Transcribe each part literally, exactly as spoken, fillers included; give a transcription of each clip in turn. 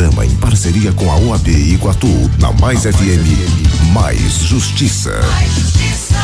programa em parceria com a O A B Iguatu, na Mais F M, Mais Justiça. Mais Justiça.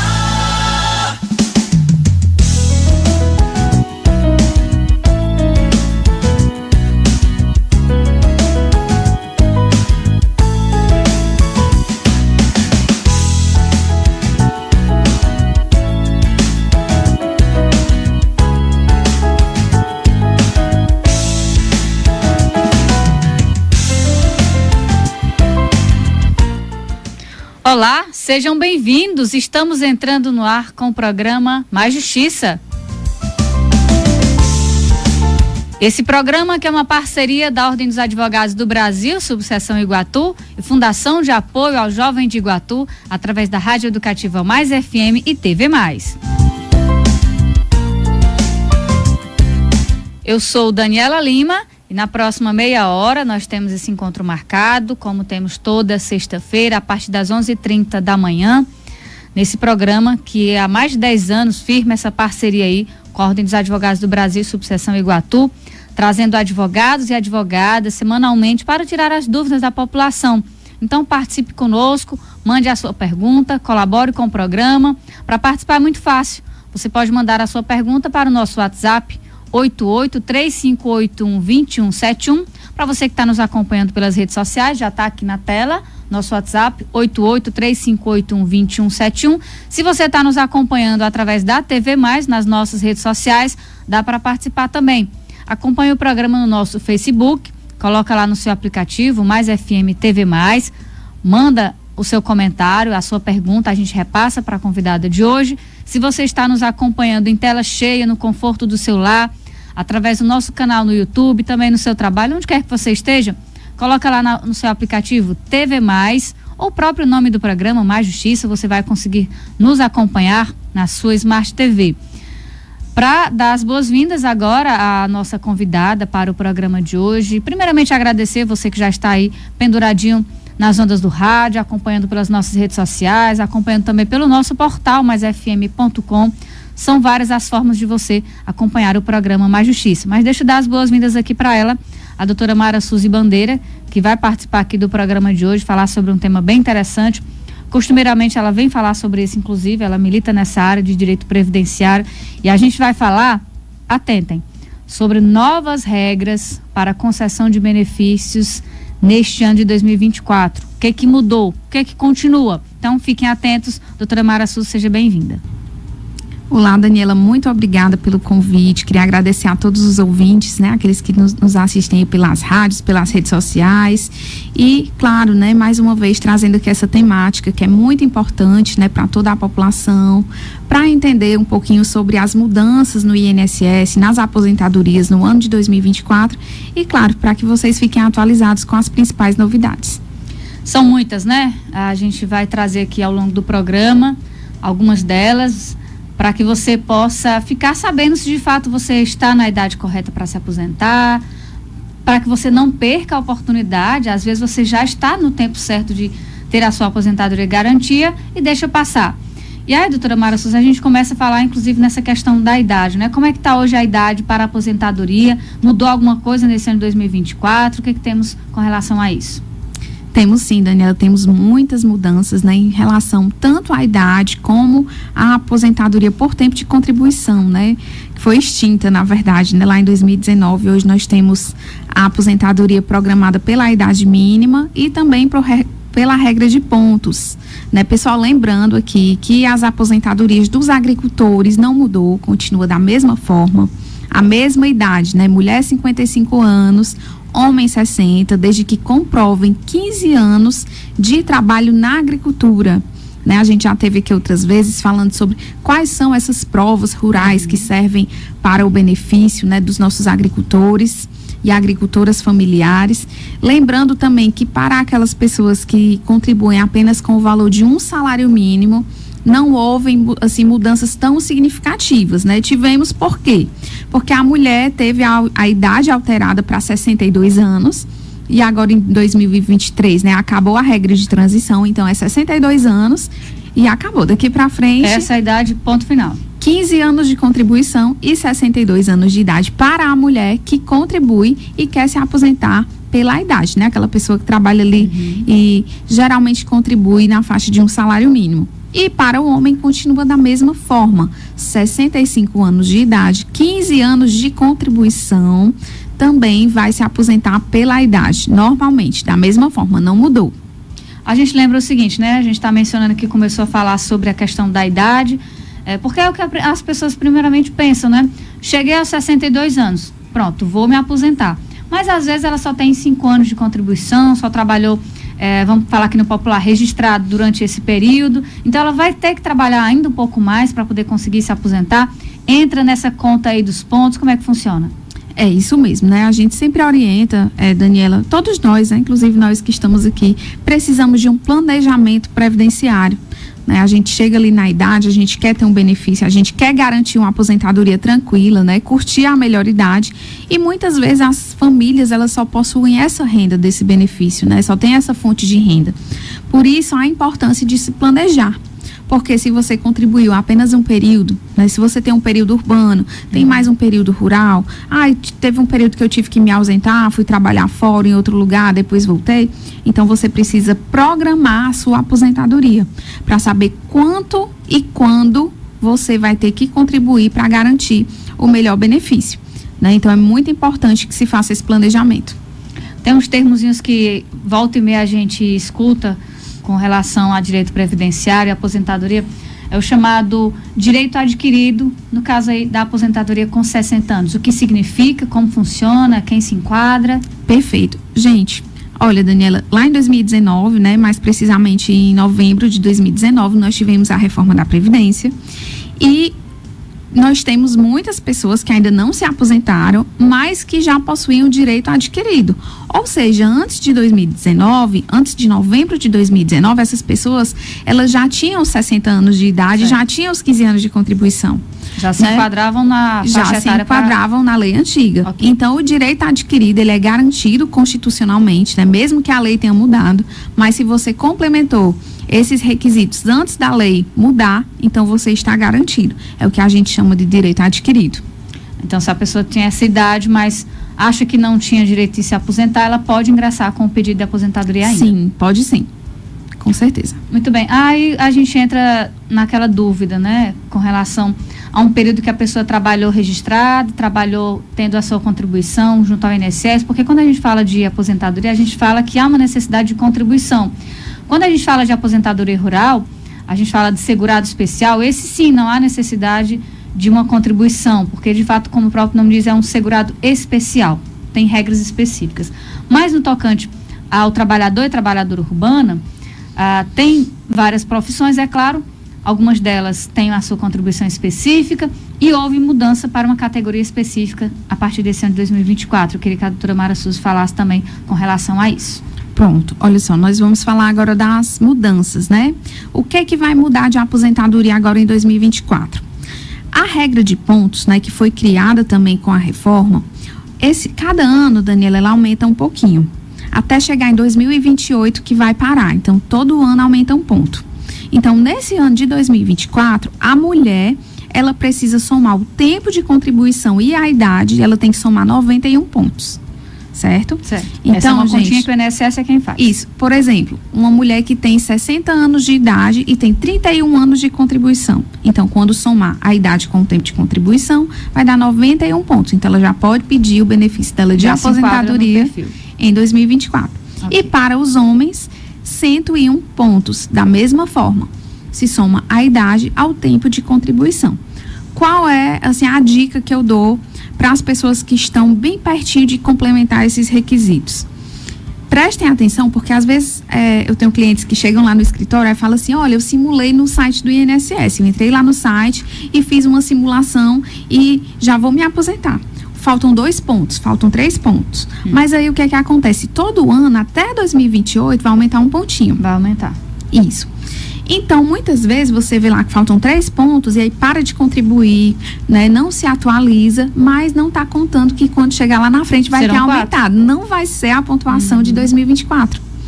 Olá, sejam bem-vindos. Estamos entrando no ar com o programa Mais Justiça. Esse programa, que é uma parceria da Ordem dos Advogados do Brasil, Subseção Iguatu, e Fundação de Apoio ao Jovem de Iguatu, através da Rádio Educativa Mais F M e T V Mais. Eu sou Daniela Lima. E na próxima meia hora nós temos esse encontro marcado, como temos toda sexta-feira, a partir das onze e trinta da manhã, nesse programa que há mais de dez anos firma essa parceria aí com a Ordem dos Advogados do Brasil, Subseção Iguatu, trazendo advogados e advogadas semanalmente para tirar as dúvidas da população. Então participe conosco, mande a sua pergunta, colabore com o programa. Para participar é muito fácil, você pode mandar a sua pergunta para o nosso WhatsApp, oito oito três cinco oito um dois um sete um. Para você que está nos acompanhando pelas redes sociais, já está aqui na tela nosso WhatsApp, oito oito três cinco oito um dois um sete um. Se você está nos acompanhando através da T V Mais, nas nossas redes sociais, dá para participar também. Acompanhe o programa no nosso Facebook, coloca lá no seu aplicativo Mais F M T V Mais, manda o seu comentário, a sua pergunta, a gente repassa para a convidada de hoje. Se você está nos acompanhando em tela cheia, no conforto do seu lar, através do nosso canal no YouTube, também no seu trabalho, onde quer que você esteja, coloca lá na, no seu aplicativo T V Mais, ou o próprio nome do programa, Mais Justiça, você vai conseguir nos acompanhar na sua Smart T V. Para dar as boas-vindas agora à nossa convidada para o programa de hoje, primeiramente agradecer você que já está aí penduradinho nas ondas do rádio, acompanhando pelas nossas redes sociais, acompanhando também pelo nosso portal mais f m ponto com. São várias as formas de você acompanhar o programa Mais Justiça. Mas deixa eu dar as boas-vindas aqui para ela, a doutora Mara Suzy Bandeira, que vai participar aqui do programa de hoje, falar sobre um tema bem interessante. Costumeiramente ela vem falar sobre isso, inclusive, ela milita nessa área de direito previdenciário, e a gente vai falar, atentem, sobre novas regras para a concessão de benefícios neste ano de dois mil e vinte e quatro. O que que mudou? O que que continua? Então fiquem atentos. Doutora Mara Suzy, seja bem-vinda. Olá, Daniela, muito obrigada pelo convite. Queria agradecer a todos os ouvintes, né, aqueles que nos, nos assistem pelas rádios, pelas redes sociais, e claro, né, mais uma vez trazendo aqui essa temática que é muito importante, né, para toda a população, para entender um pouquinho sobre as mudanças no I N S S, nas aposentadorias no ano de dois mil e vinte e quatro, e claro, para que vocês fiquem atualizados com as principais novidades. São muitas, né? A gente vai trazer aqui ao longo do programa algumas delas, para que você possa ficar sabendo se de fato você está na idade correta para se aposentar, para que você não perca a oportunidade. Às vezes você já está no tempo certo de ter a sua aposentadoria garantia e deixa passar. E aí, doutora Mara Suzy, a gente começa a falar inclusive nessa questão da idade, né? Como é que está hoje a idade para a aposentadoria? Mudou alguma coisa nesse ano de dois mil e vinte e quatro? O que é que temos com relação a isso? Temos sim, Daniela, temos muitas mudanças, né, em relação tanto à idade como à aposentadoria por tempo de contribuição, né, que foi extinta, na verdade, né, lá em dois mil e dezenove. Hoje nós temos a aposentadoria programada pela idade mínima e também pro, pela regra de pontos, né. Pessoal, lembrando aqui que as aposentadorias dos agricultores não mudou, continua da mesma forma, a mesma idade, né, mulher cinquenta e cinco anos, homem sessenta, desde que comprovem quinze anos de trabalho na agricultura, né? A gente já teve aqui outras vezes falando sobre quais são essas provas rurais que servem para o benefício, né, dos nossos agricultores e agricultoras familiares. Lembrando também que para aquelas pessoas que contribuem apenas com o valor de um salário mínimo, não houve, assim, mudanças tão significativas, né? Tivemos por quê? Porque a mulher teve a, a idade alterada para sessenta e dois anos, e agora em dois mil e vinte e três, né? Acabou a regra de transição, então é sessenta e dois anos e acabou. Daqui para frente... Essa é a idade, ponto final. quinze anos de contribuição e sessenta e dois anos de idade para a mulher que contribui e quer se aposentar pela idade, né? Aquela pessoa que trabalha ali Uhum. e geralmente contribui na faixa de um salário mínimo. E para o homem continua da mesma forma, sessenta e cinco anos de idade, quinze anos de contribuição, também vai se aposentar pela idade, normalmente, da mesma forma, não mudou. A gente lembra o seguinte, né? A gente está mencionando que começou a falar sobre a questão da idade, é, porque é o que a, as pessoas primeiramente pensam, né? Cheguei aos sessenta e dois anos, pronto, vou me aposentar. Mas às vezes ela só tem cinco anos de contribuição, só trabalhou, é, vamos falar aqui no popular, registrado durante esse período. Então ela vai ter que trabalhar ainda um pouco mais para poder conseguir se aposentar. Entra nessa conta aí dos pontos, como é que funciona? É isso mesmo, né? A gente sempre orienta, é, Daniela, todos nós, né? Inclusive nós que estamos aqui, precisamos de um planejamento previdenciário. Né? A gente chega ali na idade, a gente quer ter um benefício, a gente quer garantir uma aposentadoria tranquila, né? Curtir a melhor idade, e muitas vezes as famílias, elas só possuem essa renda desse benefício, né? Só tem essa fonte de renda. Por isso a importância de se planejar. Porque se você contribuiu apenas um período, né? Se você tem um período urbano, tem mais um período rural, ah, teve um período que eu tive que me ausentar, fui trabalhar fora em outro lugar, depois voltei, então você precisa programar a sua aposentadoria para saber quanto e quando você vai ter que contribuir para garantir o melhor benefício, né? Então é muito importante que se faça esse planejamento. Tem uns termozinhos que volta e meia a gente escuta com relação a direito previdenciário e aposentadoria, é o chamado direito adquirido, no caso aí da aposentadoria com sessenta anos. O que significa, como funciona, quem se enquadra? Perfeito. Gente, olha, Daniela, lá em dois mil e dezenove, né, mais precisamente em novembro de dois mil e dezenove, nós tivemos a reforma da Previdência e nós temos muitas pessoas que ainda não se aposentaram, mas que já possuíam o direito adquirido. Ou seja, antes de dois mil e dezenove, antes de novembro de dois mil e dezenove, essas pessoas, elas já tinham sessenta anos de idade, certo. Já tinham os quinze anos de contribuição. Já se né? enquadravam na faixa Já se etária enquadravam para... na lei antiga. Okay. Então, o direito adquirido, ele é garantido constitucionalmente, né? Mesmo que a lei tenha mudado, mas se você complementou esses requisitos antes da lei mudar, então você está garantido. É o que a gente chama de direito adquirido. Então, se a pessoa tem essa idade, mas acha que não tinha direito de se aposentar, ela pode ingressar com o pedido de aposentadoria ainda? Sim, pode sim. Com certeza. Muito bem. Aí a gente entra naquela dúvida, né? Com relação a um período que a pessoa trabalhou registrado, trabalhou tendo a sua contribuição junto ao I N S S, porque quando a gente fala de aposentadoria, a gente fala que há uma necessidade de contribuição. Quando a gente fala de aposentadoria rural, a gente fala de segurado especial, esse sim não há necessidade de uma contribuição, porque de fato, como o próprio nome diz, é um segurado especial, tem regras específicas. Mas no tocante ao trabalhador e trabalhadora urbana, ah, tem várias profissões, é claro, algumas delas têm a sua contribuição específica e houve mudança para uma categoria específica a partir desse ano de dois mil e vinte e quatro. Eu queria que a doutora Mara Souza falasse também com relação a isso. Pronto, olha só, nós vamos falar agora das mudanças, né? O que é que vai mudar de aposentadoria agora em dois mil e vinte e quatro? A regra de pontos, né, que foi criada também com a reforma, esse, cada ano, Daniela, ela aumenta um pouquinho, até chegar em dois mil e vinte e oito que vai parar, então todo ano aumenta um ponto. Então, nesse ano de dois mil e vinte e quatro, a mulher, ela precisa somar o tempo de contribuição e a idade, ela tem que somar noventa e um pontos. Certo? Certo. Então, essa é uma gente, continha que o I N S S é quem faz. Isso. Por exemplo, uma mulher que tem sessenta anos de idade e tem trinta e um anos de contribuição. Então, quando somar a idade com o tempo de contribuição, vai dar noventa e um pontos. Então, ela já pode pedir o benefício dela de já aposentadoria em dois mil e vinte e quatro. Okay. E para os homens, cento e um pontos. Da mesma forma, se soma a idade ao tempo de contribuição. Qual é, assim, a dica que eu dou para as pessoas que estão bem pertinho de complementar esses requisitos? Prestem atenção, porque às vezes é, eu tenho clientes que chegam lá no escritório e falam assim, olha, eu simulei no site do I N S S, eu entrei lá no site e fiz uma simulação e já vou me aposentar. Faltam dois pontos, faltam três pontos. Hum. Mas aí o que é que acontece? Todo ano, até dois mil e vinte e oito, vai aumentar um pontinho. Vai aumentar. Isso. Então, muitas vezes você vê lá que faltam três pontos e aí para de contribuir, né? Não se atualiza, mas não está contando que quando chegar lá na frente vai Serão ter aumentado. quatro. Não vai ser a pontuação uhum. de dois mil e vinte e quatro.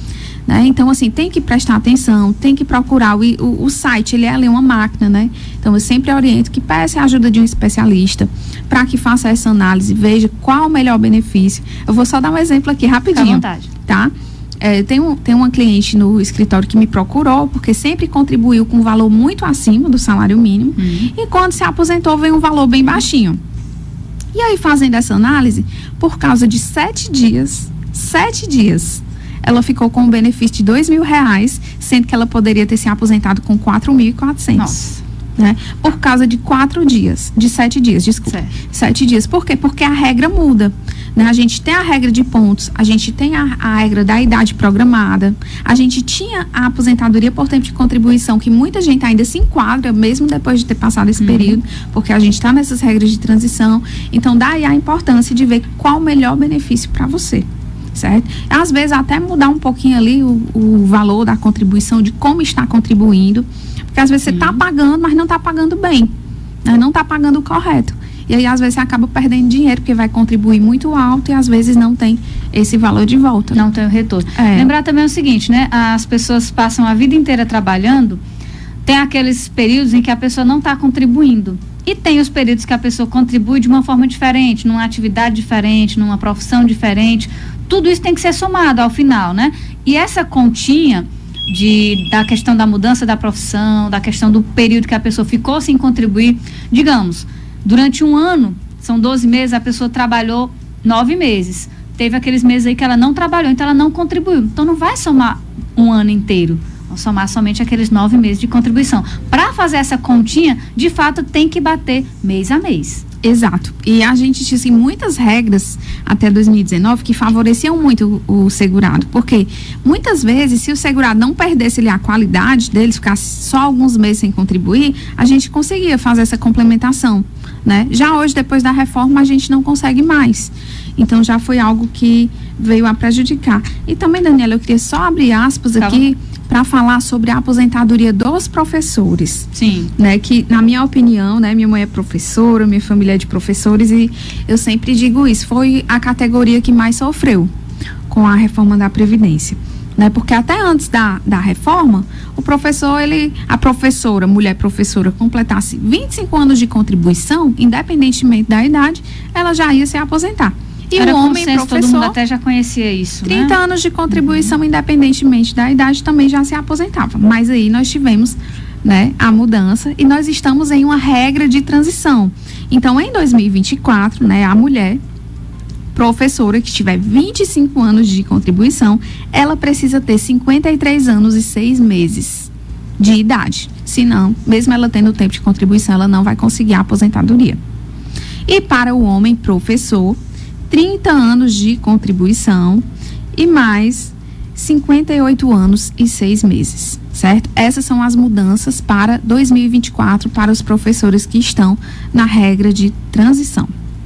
Né? Então, assim, tem que prestar atenção, tem que procurar. O, o, o site, ele é ali uma máquina, né? Então, eu sempre oriento que peça a ajuda de um especialista para que faça essa análise, veja qual o melhor benefício. Eu vou só dar um exemplo aqui, rapidinho. Fica à vontade. Tá? É, tem, um, tem uma cliente no escritório que me procurou, porque sempre contribuiu com um valor muito acima do salário mínimo, uhum. e quando se aposentou, veio um valor bem baixinho. E aí, fazendo essa análise, por causa de sete dias, sete dias, ela ficou com um benefício de dois mil reais, sendo que ela poderia ter se aposentado com quatro mil e quatrocentos. Né? Por causa de quatro dias, de sete dias, desculpa. Certo. Sete dias. Por quê? Porque a regra muda. Né? A gente tem a regra de pontos, a gente tem a, a regra da idade programada, a gente tinha a aposentadoria por tempo de contribuição, que muita gente ainda se enquadra, mesmo depois de ter passado esse uhum. período, porque a gente está nessas regras de transição. Então, daí a importância de ver qual o melhor benefício para você. Certo? Às vezes até mudar um pouquinho ali o, o valor da contribuição, de como está contribuindo, porque às vezes você está pagando, mas não está pagando bem, né? Não está pagando o correto, e aí às vezes você acaba perdendo dinheiro, porque vai contribuir muito alto e às vezes não tem esse valor de volta. Não tem o retorno. É. Lembrar também o seguinte, né? As pessoas passam a vida inteira trabalhando, tem aqueles períodos em que a pessoa não está contribuindo. E tem os períodos que a pessoa contribui de uma forma diferente, numa atividade diferente, numa profissão diferente. Tudo isso tem que ser somado ao final, né? E essa continha de, da questão da mudança da profissão, da questão do período que a pessoa ficou sem contribuir, digamos, durante um ano, são doze meses, a pessoa trabalhou nove meses. Teve aqueles meses aí que ela não trabalhou, então ela não contribuiu. Então não vai somar um ano inteiro. Vamos somar somente aqueles nove meses de contribuição. Para fazer essa continha, de fato, tem que bater mês a mês. Exato. E a gente tinha assim, muitas regras até dois mil e dezenove que favoreciam muito o, o segurado. Porque muitas vezes, se o segurado não perdesse ali, a qualidade dele, ficasse só alguns meses sem contribuir, a gente conseguia fazer essa complementação. Né? Já hoje, depois da reforma, a gente não consegue mais. Então, já foi algo que veio a prejudicar. E também, Daniela, eu queria só abrir aspas tá aqui para falar sobre a aposentadoria dos professores. Sim. Né? Que, na minha opinião, né, minha mãe é professora, minha família é de professores e eu sempre digo isso, foi a categoria que mais sofreu com a reforma da Previdência. Né? Porque até antes da, da reforma, o professor, ele, a professora, mulher professora, completasse vinte e cinco anos de contribuição, independentemente da idade, ela já ia se aposentar. E Era o homem consenso, professor, todo mundo até já conhecia isso, trinta né? anos de contribuição, uhum. independentemente da idade, também já se aposentava. Mas aí nós tivemos, né, a mudança e nós estamos em uma regra de transição. Então, em dois mil e vinte e quatro, né, a mulher professora que tiver vinte e cinco anos de contribuição, ela precisa ter cinquenta e três anos e seis meses de idade. Senão, mesmo ela tendo tempo de contribuição, ela não vai conseguir a aposentadoria. E para o homem professor, trinta anos de contribuição e mais cinquenta e oito anos e seis meses, certo? Essas são as mudanças para dois mil e vinte e quatro para os professores que estão na regra de transição.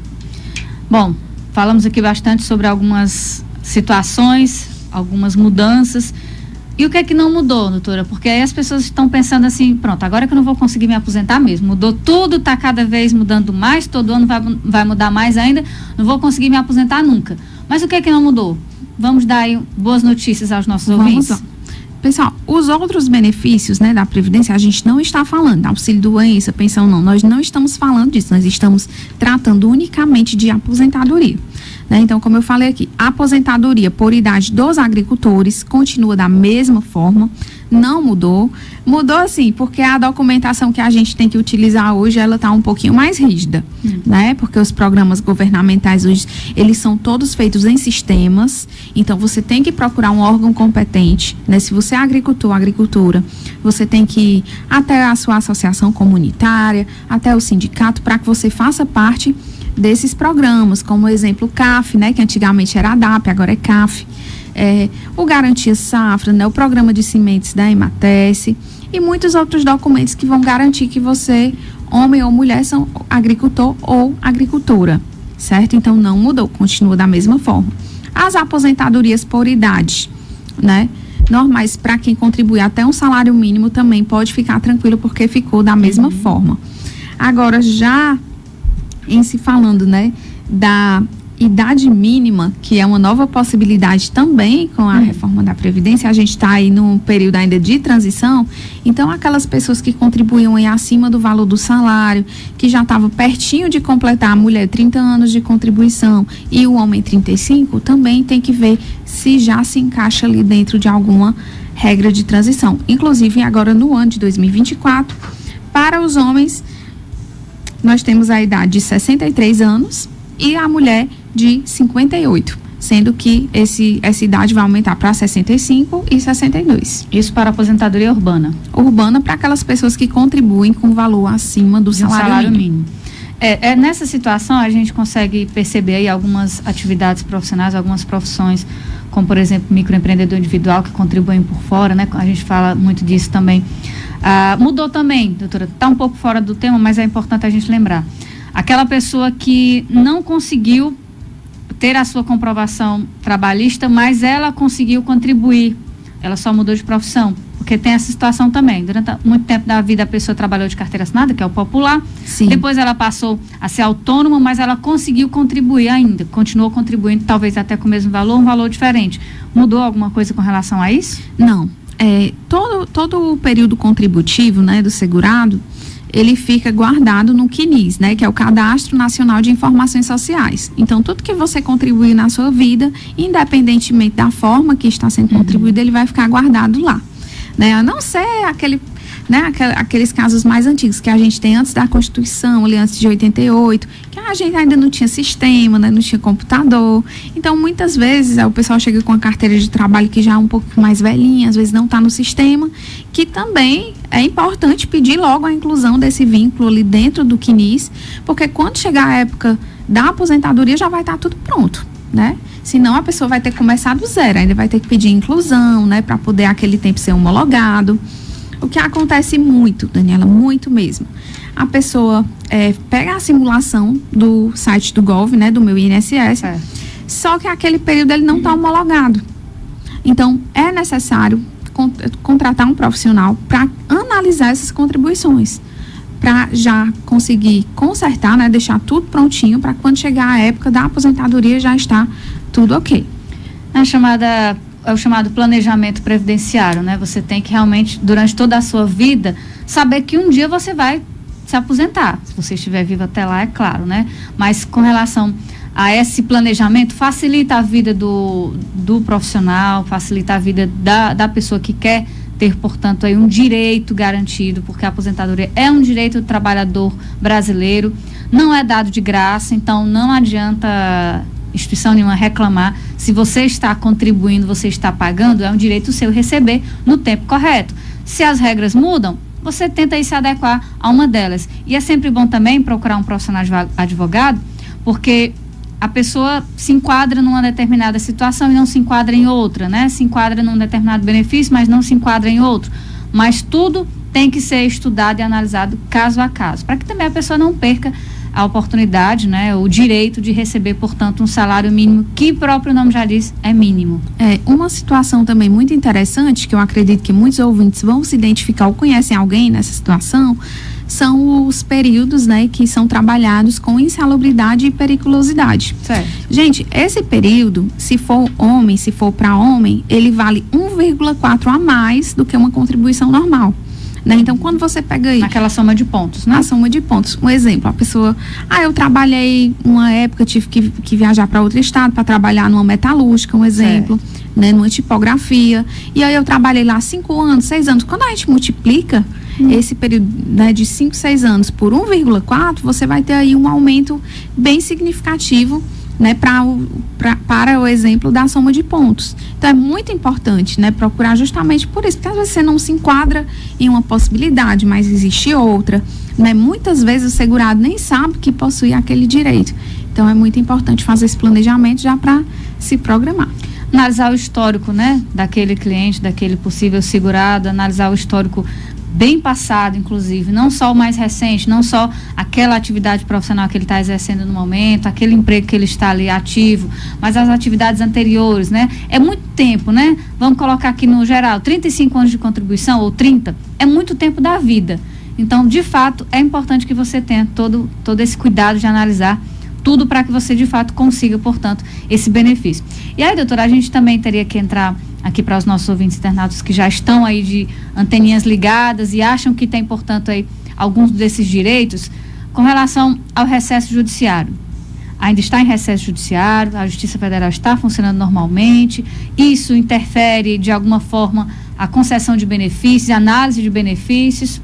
Bom, falamos aqui bastante sobre algumas situações, algumas mudanças. E o que é que não mudou, doutora? Porque aí as pessoas estão pensando assim, pronto, agora que eu não vou conseguir me aposentar mesmo, mudou tudo, está cada vez mudando mais, todo ano vai, vai mudar mais ainda, não vou conseguir me aposentar nunca. Mas o que é que não mudou? Vamos dar aí boas notícias aos nossos Vamos ouvintes? Lá. Pessoal, os outros benefícios, né, da Previdência, a gente não está falando, auxílio-doença, pensão, não, nós não estamos falando disso, nós estamos tratando unicamente de aposentadoria. Né? Então, como eu falei aqui, a aposentadoria por idade dos agricultores continua da mesma forma, não mudou. Mudou assim, porque a documentação que a gente tem que utilizar hoje, ela está um pouquinho mais rígida, hum. né? Porque os programas governamentais hoje, eles são todos feitos em sistemas, então você tem que procurar um órgão competente, né? Se você é agricultor, agricultura, você tem que ir até a sua associação comunitária, até o sindicato, para que você faça parte desses programas, como o exemplo C A F, né? Que antigamente era a D A P, agora é C A F. É, o Garantia Safra, né, o programa de sementes da EMATES e muitos outros documentos que vão garantir que você, homem ou mulher, são agricultor ou agricultora, certo? Então não mudou, continua da mesma forma. As aposentadorias por idade, né, normais para quem contribui até um salário mínimo também pode ficar tranquilo porque ficou da mesma uhum. forma. Agora já em se falando, né, da idade mínima, que é uma nova possibilidade também com a hum. reforma da Previdência, a gente está aí num período ainda de transição, então aquelas pessoas que contribuíam aí acima do valor do salário, que já estavam pertinho de completar, a mulher trinta anos de contribuição e o homem trinta e cinco, também tem que ver se já se encaixa ali dentro de alguma regra de transição. Inclusive agora no ano de dois mil e vinte e quatro, para os homens, nós temos a idade de sessenta e três anos e a mulher de cinquenta e oito, sendo que esse, essa idade vai aumentar para sessenta e cinco e sessenta e dois. Isso para a aposentadoria urbana? Urbana para aquelas pessoas que contribuem com valor acima do salário, salário mínimo. mínimo. É, é, nessa situação a gente consegue perceber aí algumas atividades profissionais, algumas profissões, como por exemplo microempreendedor individual que contribuem por fora, né? A gente fala muito disso também. Ah, mudou também, doutora, está um pouco fora do tema, mas é importante a gente lembrar. Aquela pessoa que não conseguiu ter a sua comprovação trabalhista, mas ela conseguiu contribuir, ela só mudou de profissão, porque tem essa situação também. Durante muito tempo da vida a pessoa trabalhou de carteira assinada, que é o popular. Sim. Depois ela passou a ser autônoma, mas ela conseguiu contribuir ainda, continuou contribuindo, talvez até com o mesmo valor, um valor diferente. Mudou alguma coisa com relação a isso? Não. É, todo, todo o período contributivo, né, do segurado, ele fica guardado no CNIS, né, que é o Cadastro Nacional de Informações Sociais. Então, tudo que você contribuir na sua vida, independentemente da forma que está sendo uhum. contribuído, ele vai ficar guardado lá, né, a não ser aquele, né, aqueles casos mais antigos que a gente tem antes da Constituição, ali antes de oitenta e oito, que a gente ainda não tinha sistema, né, não tinha computador. Então, muitas vezes, o pessoal chega com a carteira de trabalho que já é um pouco mais velhinha, às vezes não está no sistema, que também é importante pedir logo a inclusão desse vínculo ali dentro do CNIS, porque quando chegar a época da aposentadoria já vai estar tudo pronto, né? Senão a pessoa vai ter que começar do zero, ainda vai ter que pedir inclusão, né, para poder aquele tempo ser homologado. O que acontece muito, Daniela, muito mesmo. A pessoa é, pega a simulação do site do Gov, né, do meu I N S S, é. Só que aquele período ele não está homologado. Então, é necessário contratar um profissional para analisar essas contribuições, para já conseguir consertar, né, deixar tudo prontinho para quando chegar a época da aposentadoria já está tudo ok. A chamada, é o chamado planejamento previdenciário, né? Você tem que realmente, durante toda a sua vida, saber que um dia você vai se aposentar, se você estiver vivo até lá, é claro, né? Mas com relação a esse planejamento, facilita a vida do, do profissional, facilita a vida da, da pessoa que quer ter, portanto, aí um direito garantido, porque a aposentadoria é um direito do trabalhador brasileiro, não é dado de graça, então não adianta instituição nenhuma reclamar. Se você está contribuindo, você está pagando, é um direito seu receber no tempo correto. Se as regras mudam, você tenta aí se adequar a uma delas. E é sempre bom também procurar um profissional advogado, porque a pessoa se enquadra numa determinada situação e não se enquadra em outra, né? Se enquadra num determinado benefício, mas não se enquadra em outro. Mas tudo tem que ser estudado e analisado caso a caso, para que também a pessoa não perca a oportunidade, né? O direito de receber, portanto, um salário mínimo, que o próprio nome já diz, é mínimo. É, uma situação também muito interessante, que eu acredito que muitos ouvintes vão se identificar ou conhecem alguém nessa situação, são os períodos, né, que são trabalhados com insalubridade e periculosidade. Certo. Gente, esse período, se for homem, se for para homem, ele vale um vírgula quatro a mais do que uma contribuição normal, né? Então, quando você pega aí... Naquela soma de pontos, né? Na soma de pontos. Um exemplo, a pessoa... Ah, eu trabalhei uma época, tive que, que viajar para outro estado para trabalhar numa metalúrgica, um exemplo, certo, né, numa tipografia. E aí eu trabalhei lá cinco anos, seis anos. Quando a gente multiplica hum. esse período, né, de cinco, seis anos por um vírgula quatro, você vai ter aí um aumento bem significativo, né, pra, pra, para o exemplo da soma de pontos. Então é muito importante, né, procurar justamente por isso, porque às vezes você não se enquadra em uma possibilidade, mas existe outra, né? Muitas vezes o segurado nem sabe que possui aquele direito. Então é muito importante fazer esse planejamento já para se programar. Analisar o histórico, né, daquele cliente, daquele possível segurado, analisar o histórico bem passado, inclusive, não só o mais recente, não só aquela atividade profissional que ele está exercendo no momento, aquele emprego que ele está ali ativo, mas as atividades anteriores, né? É muito tempo, né? Vamos colocar aqui no geral, trinta e cinco anos de contribuição, ou trinta, é muito tempo da vida. Então, de fato, é importante que você tenha todo, todo esse cuidado de analisar tudo para que você de fato consiga, portanto, esse benefício. E aí, doutora, a gente também teria que entrar aqui para os nossos ouvintes internautas que já estão aí de anteninhas ligadas e acham que tem, portanto, aí alguns desses direitos com relação ao recesso judiciário. Ainda está em recesso judiciário, a Justiça Federal está funcionando normalmente, isso interfere de alguma forma a concessão de benefícios, a análise de benefícios?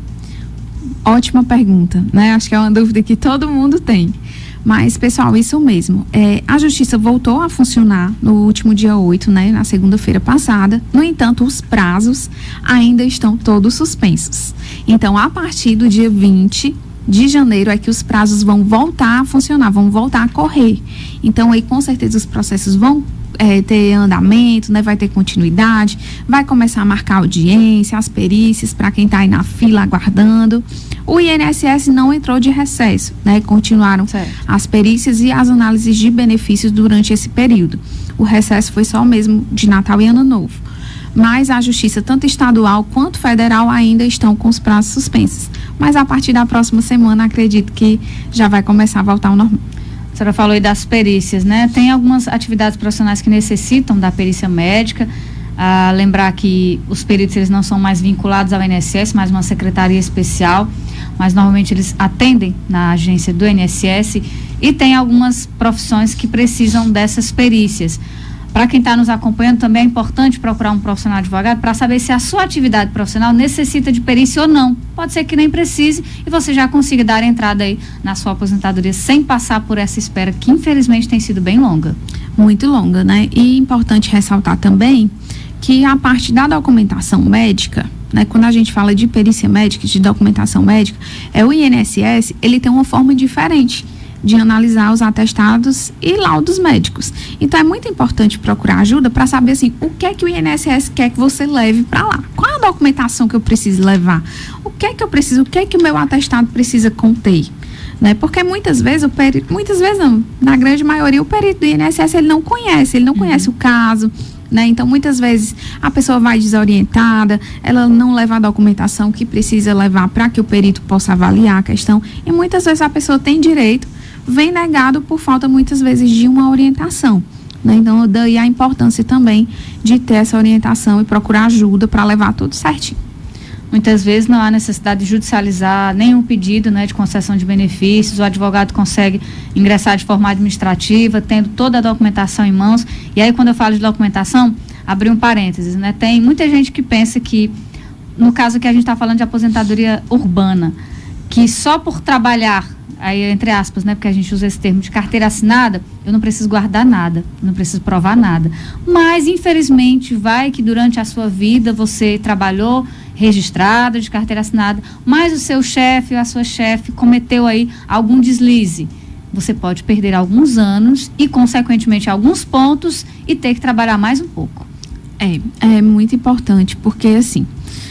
Ótima pergunta, né? Acho que é uma dúvida que todo mundo tem. Mas, pessoal, isso mesmo. É, a Justiça voltou a funcionar no último dia oito, né? Na segunda-feira passada. No entanto, os prazos ainda estão todos suspensos. Então, a partir do dia vinte de janeiro é que os prazos vão voltar a funcionar, vão voltar a correr. Então, aí, com certeza, os processos vão É, ter andamento, né, vai ter continuidade, vai começar a marcar audiência, as perícias para quem está aí na fila aguardando. O I N S S não entrou de recesso, né, continuaram certo. As perícias e as análises de benefícios durante esse período. O recesso foi só mesmo de Natal e Ano Novo. Mas a Justiça, tanto estadual quanto federal, ainda estão com os prazos suspensos. Mas a partir da próxima semana, acredito que já vai começar a voltar ao normal. A senhora falou aí das perícias, né? Tem algumas atividades profissionais que necessitam da perícia médica. Ah, lembrar que os peritos, eles não são mais vinculados ao I N S S, mas uma secretaria especial, mas normalmente eles atendem na agência do I N S S, e tem algumas profissões que precisam dessas perícias. Para quem está nos acompanhando, também é importante procurar um profissional advogado para saber se a sua atividade profissional necessita de perícia ou não. Pode ser que nem precise e você já consiga dar entrada aí na sua aposentadoria sem passar por essa espera que infelizmente tem sido bem longa. Muito longa, né? E importante ressaltar também que a parte da documentação médica, né, quando a gente fala de perícia médica, de documentação médica, é o I N S S, ele tem uma forma diferente de analisar os atestados e laudos médicos. Então é muito importante procurar ajuda para saber assim, o que é que o I N S S quer que você leve para lá. Qual a documentação que eu preciso levar? O que é que eu preciso, o que é que o meu atestado precisa conter? Né? Porque muitas vezes o perito, muitas vezes não, na grande maioria o perito do I N S S ele não conhece, ele não uhum. conhece o caso. Né? Então, muitas vezes a pessoa vai desorientada, ela não leva a documentação que precisa levar para que o perito possa avaliar a questão, e muitas vezes a pessoa tem direito, vem negado por falta muitas vezes de uma orientação, né? Então daí a importância também de ter essa orientação e procurar ajuda para levar tudo certinho. Muitas vezes não há necessidade de judicializar nenhum pedido, né, de concessão de benefícios, o advogado consegue ingressar de forma administrativa, tendo toda a documentação em mãos. E aí, quando eu falo de documentação, abrir um parênteses, né, tem muita gente que pensa que, no caso que a gente está falando de aposentadoria urbana, que só por trabalhar, aí entre aspas, né, porque a gente usa esse termo de carteira assinada, eu não preciso guardar nada, não preciso provar nada. Mas, infelizmente, vai que durante a sua vida você trabalhou registrado de carteira assinada, mas o seu chefe ou a sua chefe cometeu aí algum deslize. Você pode perder alguns anos e, consequentemente, alguns pontos e ter que trabalhar mais um pouco. É, é muito importante, porque assim,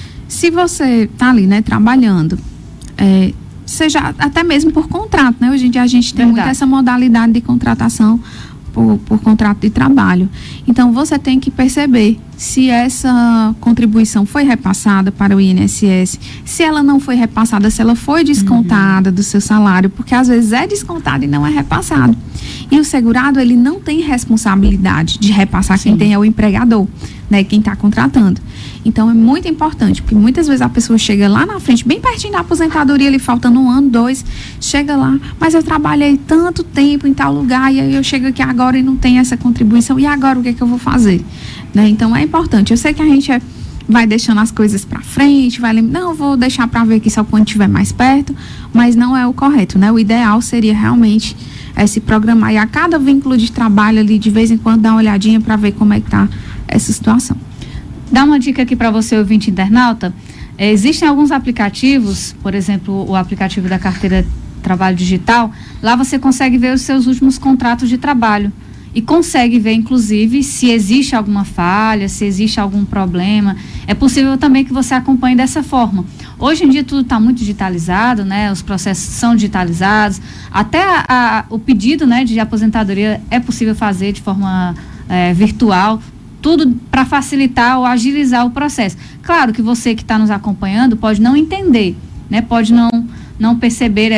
se você está ali, né, trabalhando, é, seja até mesmo por contrato, né? Hoje em dia a gente tem muito essa modalidade de contratação por, por contrato de trabalho. Então, você tem que perceber se essa contribuição foi repassada para o I N S S, se ela não foi repassada, se ela foi descontada uhum. do seu salário, porque às vezes é descontado e não é repassado. E o segurado, ele não tem responsabilidade de repassar. Sim. Quem tem é o empregador, né, quem está contratando. Então é muito importante, porque muitas vezes a pessoa chega lá na frente, bem pertinho da aposentadoria, ali faltando um ano, dois, chega lá, mas eu trabalhei tanto tempo em tal lugar, e aí eu chego aqui agora e não tenho essa contribuição, e agora o que é que eu vou fazer? Né? Então é importante. Eu sei que a gente é, vai deixando as coisas para frente, vai lembrar, não, vou deixar para ver aqui só quando estiver mais perto, mas não é o correto, né? O ideal seria realmente é, se programar, e a cada vínculo de trabalho ali, de vez em quando, dar uma olhadinha para ver como é que tá essa situação. Dá uma dica aqui para você, ouvinte internauta. É, existem alguns aplicativos, por exemplo, o aplicativo da carteira Trabalho Digital. Lá você consegue ver os seus últimos contratos de trabalho e consegue ver, inclusive, se existe alguma falha, se existe algum problema. É possível também que você acompanhe dessa forma. Hoje em dia tudo está muito digitalizado, né? Os processos são digitalizados. Até a, a, o pedido, né, de aposentadoria é possível fazer de forma é, virtual. Tudo para facilitar ou agilizar o processo. Claro que você que está nos acompanhando pode não entender, né? Pode não, não perceber aí é,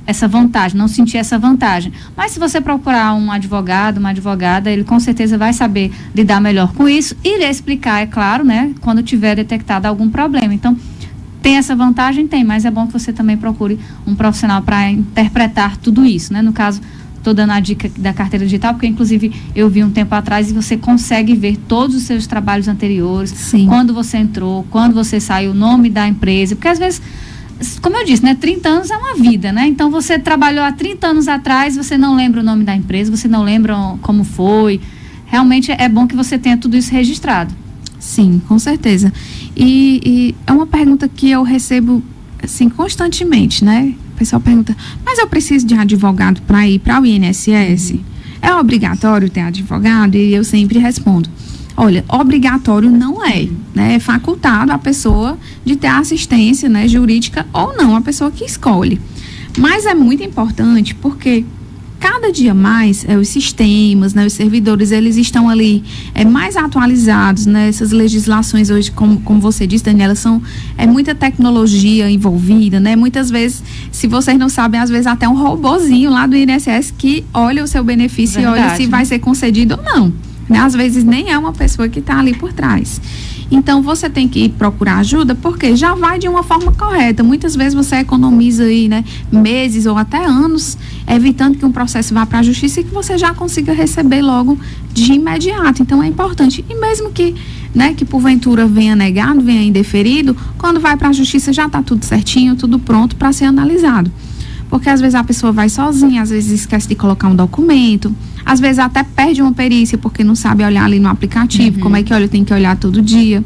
essa vantagem, não sentir essa vantagem. Mas se você procurar um advogado, uma advogada, ele com certeza vai saber lidar melhor com isso e lhe explicar, é claro, né, quando tiver detectado algum problema. Então, tem essa vantagem? Tem, mas é bom que você também procure um profissional para interpretar tudo isso, né? No caso, estou dando a dica da carteira digital, porque inclusive eu vi um tempo atrás e você consegue ver todos os seus trabalhos anteriores, Sim. quando você entrou, quando você saiu, o nome da empresa, porque às vezes, como eu disse, né, trinta anos é uma vida, né? Então você trabalhou há trinta anos atrás, você não lembra o nome da empresa, você não lembra como foi. Realmente é bom que você tenha tudo isso registrado. Sim, com certeza. E, e é uma pergunta que eu recebo assim constantemente, né? O pessoal pergunta, mas eu preciso de advogado para ir para o I N S S? Uhum. É obrigatório ter advogado? E eu sempre respondo, olha, obrigatório não é, né? É facultado a pessoa de ter assistência, né, jurídica ou não, a pessoa que escolhe. Mas é muito importante porque cada dia mais é, os sistemas, né, os servidores, eles estão ali é, mais atualizados, né? Essas legislações hoje, como, como você disse, Daniela, são é muita tecnologia envolvida, né? Muitas vezes, se vocês não sabem, às vezes até um robozinho lá do I N S S que olha o seu benefício Verdade, e olha se né? vai ser concedido ou não. Né? Às vezes nem é uma pessoa que está ali por trás. Então, você tem que procurar ajuda porque já vai de uma forma correta. Muitas vezes você economiza aí, né, meses ou até anos, evitando que um processo vá para a justiça e que você já consiga receber logo de imediato. Então, é importante. E mesmo que, né, que porventura venha negado, venha indeferido, quando vai para a justiça já está tudo certinho, tudo pronto para ser analisado. Porque às vezes a pessoa vai sozinha, às vezes esquece de colocar um documento, às vezes até perde uma perícia porque não sabe olhar ali no aplicativo, uhum. como é que olha, tem que olhar todo dia.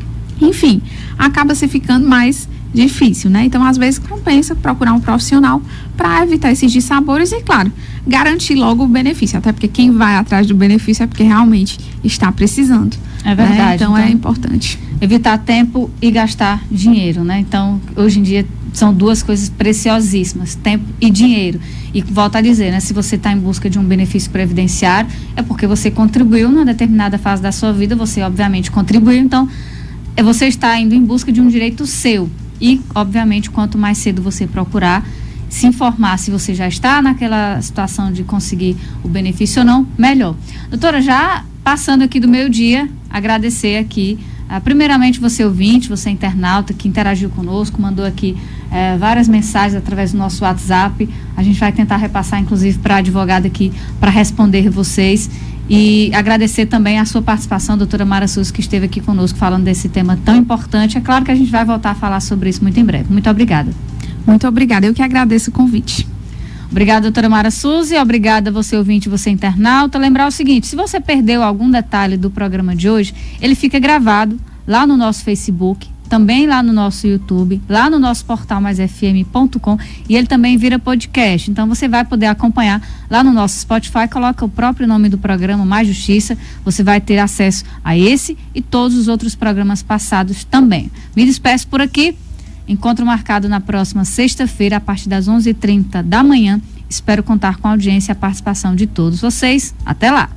Enfim, acaba se ficando mais difícil, né? Então, às vezes, compensa procurar um profissional para evitar esses dissabores e, claro, garantir logo o benefício. Até porque quem vai atrás do benefício é porque realmente está precisando. É verdade. Né? Então, então, é importante. Evitar tempo e gastar dinheiro, né? Então, hoje em dia, são duas coisas preciosíssimas, tempo e dinheiro. E volto a dizer, né? Se você está em busca de um benefício previdenciário, é porque você contribuiu numa determinada fase da sua vida, você obviamente contribuiu, então você está indo em busca de um direito seu. E, obviamente, quanto mais cedo você procurar, se informar se você já está naquela situação de conseguir o benefício ou não, melhor. Doutora, já passando aqui do meio-dia, agradecer aqui, uh, primeiramente você ouvinte, você internauta que interagiu conosco, mandou aqui uh, várias mensagens através do nosso WhatsApp. A gente vai tentar repassar, inclusive, para a advogada aqui, para responder vocês. E agradecer também a sua participação, doutora Mara Suzy, que esteve aqui conosco falando desse tema tão importante. É claro que a gente vai voltar a falar sobre isso muito em breve. Muito obrigada. Muito obrigada. Eu que agradeço o convite. Obrigada, doutora Mara Suzy. Obrigada você ouvinte, você internauta. Lembrar o seguinte, se você perdeu algum detalhe do programa de hoje, ele fica gravado lá no nosso Facebook, também lá no nosso YouTube, lá no nosso portal mais f m ponto com e ele também vira podcast. Então você vai poder acompanhar lá no nosso Spotify, coloca o próprio nome do programa, Mais Justiça, você vai ter acesso a esse e todos os outros programas passados também. Me despeço por aqui, encontro marcado na próxima sexta-feira a partir das onze e trinta da manhã. Espero contar com a audiência e a participação de todos vocês. Até lá!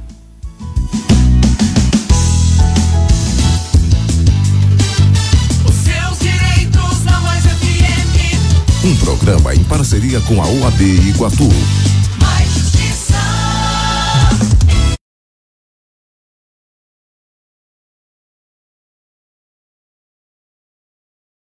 Um programa em parceria com a O A B Iguatu.